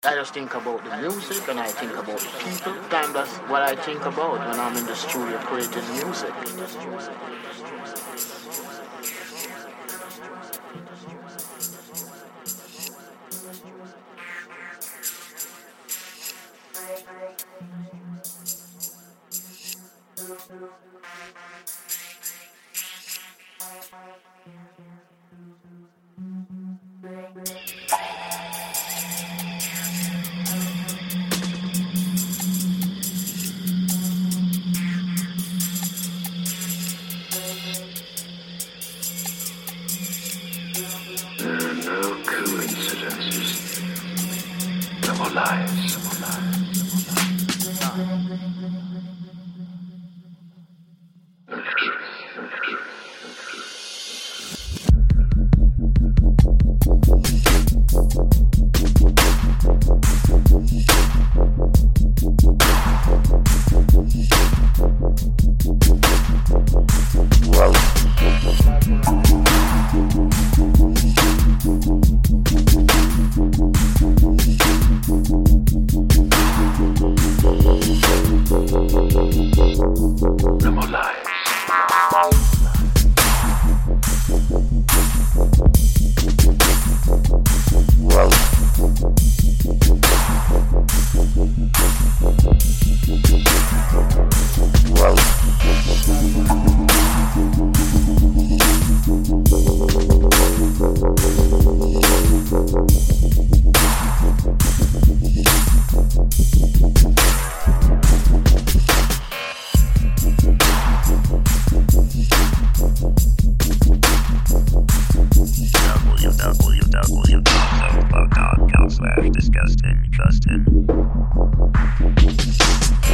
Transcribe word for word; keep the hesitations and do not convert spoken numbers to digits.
I just think about the music and I think about the people. Time that's what I think about when I'm in the studio creating music. There are no coincidences. No more lies. No more lies. No truth. No truth. No more lies. www.soundcloud.com slash disgusting Justin.